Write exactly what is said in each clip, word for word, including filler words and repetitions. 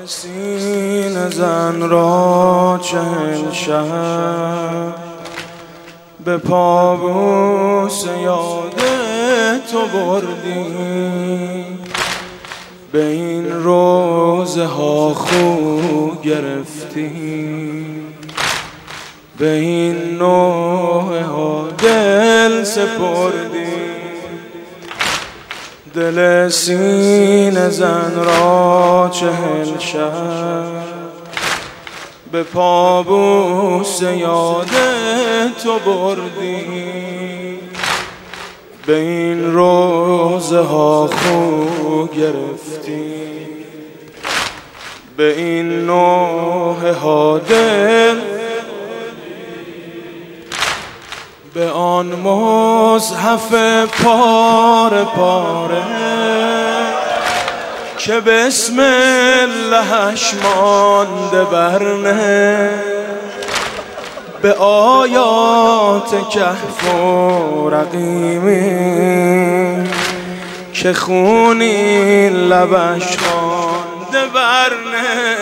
سینه زن را چهل شب به پابوس یاد تو بردیم، به این روزه ها خو گرفتیم، به این نوحه ها دل سپردیم. دل سینه زن را چهل شب به پابوس یاد تو بردیم، به این روزه ها خو گرفتیم، به این نوحه ها دل، به آن مصحف پاره پاره که بسم اللهش مانده برنه، به آیات کهف و رقیمی که خونی لبش خوانده برنه،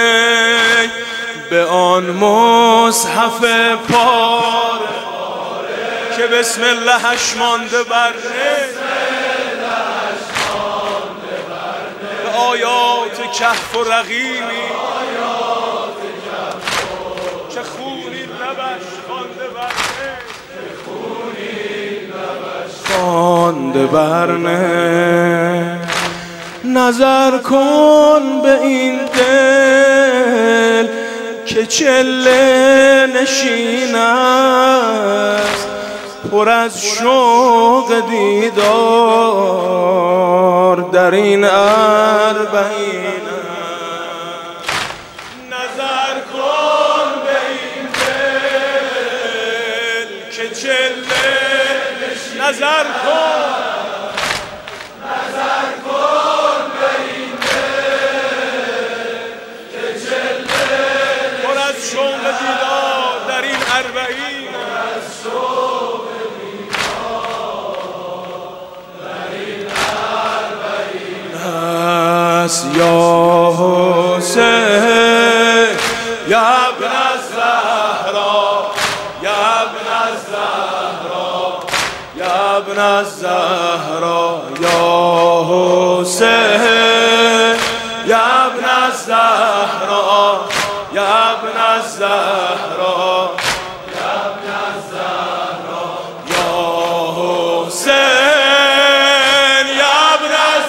به آن مصحف پاره که بسم اللهش مانده برنه، به آیات کهف و رقیمی که خونی لبش خوانده برنه. نظر کن به این دل که چله نشین است، پر از شوق دیدار در این اربعین. نظر کن به این دل که چله نشین، نظر کن نظر کن به این دل که چله پر از شوق دیدار در این اربعین. یا حسین یا ابن الزهرا، یا ابن الزهرا، یا ابن الزهرا، یا حسین یا ابن الزهرا، یا ابن الزهرا، یا ابن الزهرا، یا حسین یا ابن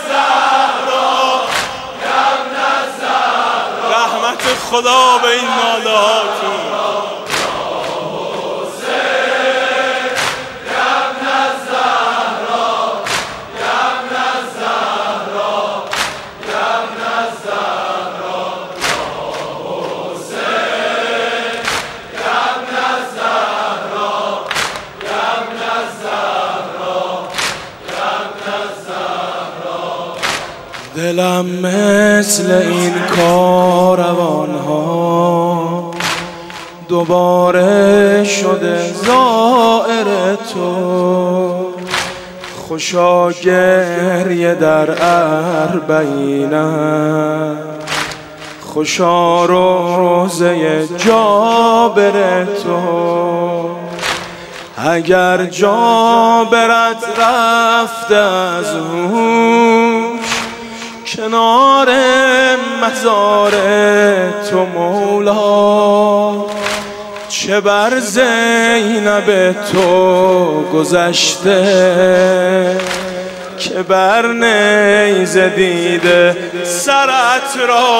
خدا به این ناله هاتون. دلم مثل این کاروان ها دوباره شده زائر تو، خوشا گریه در اربعینم، خوشا روزه جابر تو. اگر جابرت رفت از هوش کنار مزار تو مولا، چه بر زینب تو گذشته که بر نیزه دیده سرت را.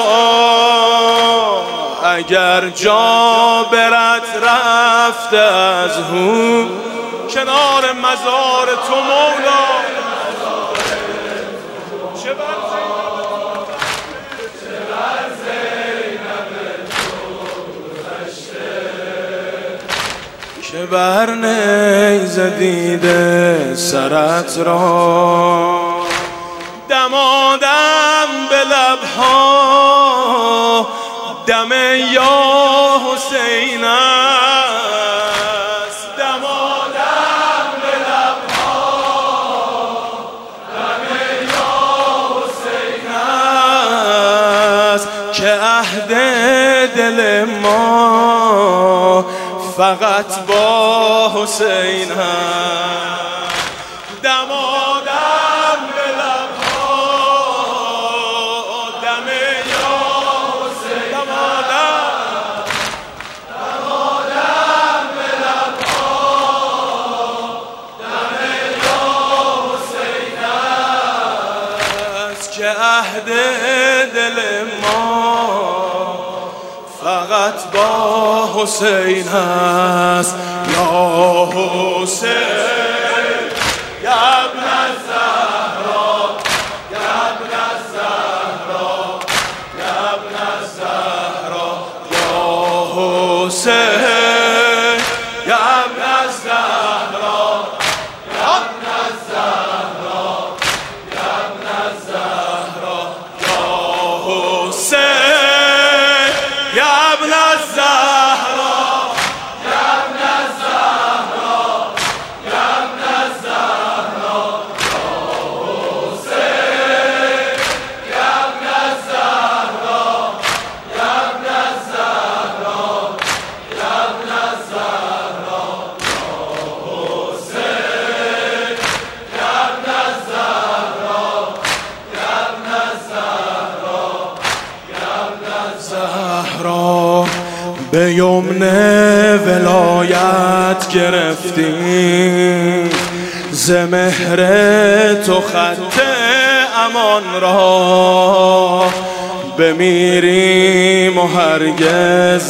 اگر جابرت رفت از هو کنار مزار تو مولا، چه بر که بر نیزه دیده سرت را. دمادم به لبها دم یا حسین است، دمادم به لبها دم یا حسین است که عهد دل ما فقط با حسین هست. دمادم به لبها دم یا حسین، دمادم دمادم به لبها دم یا حسین است که عهد دل ما فقط با حسین هست. یا حسین یا ابن الزهرا، یا ابن الزهرا، یا ابن الزهرا، یا حسین یا ابن الزهرا، یا ابن الزهرا، یا ابن الزهرا، یا حسین یا ابن الزهرا، یا ابن الزهرا، یا ابن الزهرا، یا حسین یا ابن الزهرا، یا ابن الزهرا، یا ابن الزهرا، یا حسین یا ابن الزهرا، یا ابن الزهرا، یا ابن الزهرا. به یمن ولایت گرفتیم ز مهر تو خط امان را، بمیریم و هرگز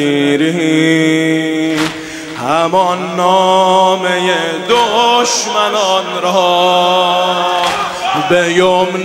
نگیریم همان نامه دشمنان را. به یمن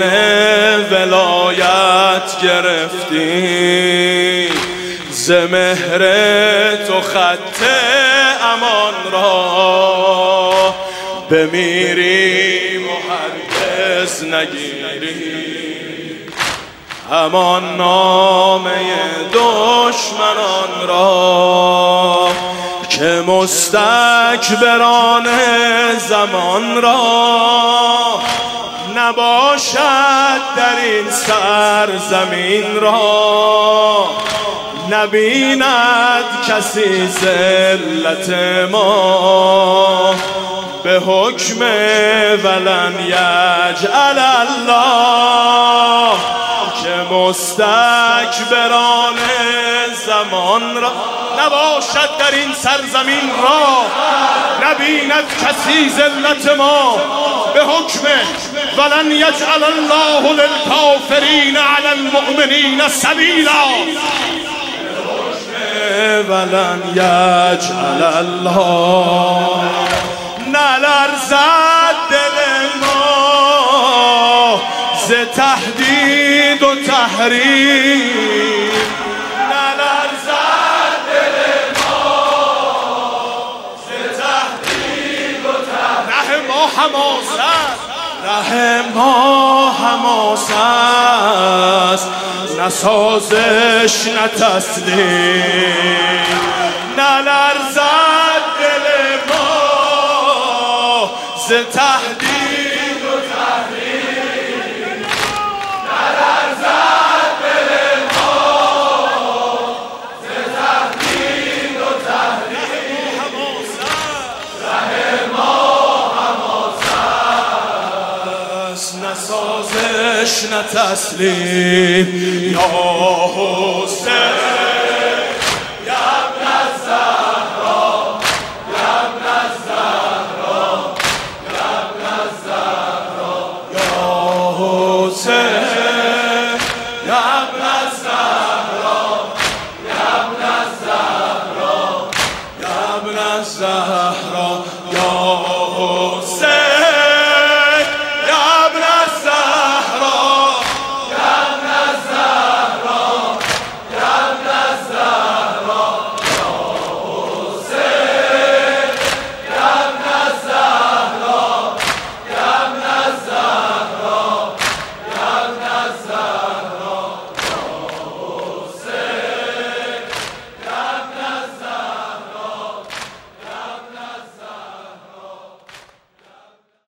ولایت گرفتیم ز مهر تو خط امان را، بمیریم و هرگز نگیریم همان نامه دشمنان را، که مستکبران زمان را نباشد در این سرزمین را، نبیند کسی ذلت ما به حکم ولن یجعل الله، که مستکبران زمان را نباشد در این سرزمین را، نبیند کسی ذلت ما به حکم ولن یجعل الله للکافرین علی المؤمنین سبیلا، ولن یجعل الله. نلرزد دل ما ز تهدید و تحریم، نلرزد دل ما ز تهدید و تحریم. ره ما حماس است، ره ما حماس است، نه سازش نه تسلیم. نلرزد دل ما ز تهدید و تحریم، نلرزد دل ما ز تهدید و تحریم. ره ما حماس است، نه سازش نه تسلیم. یا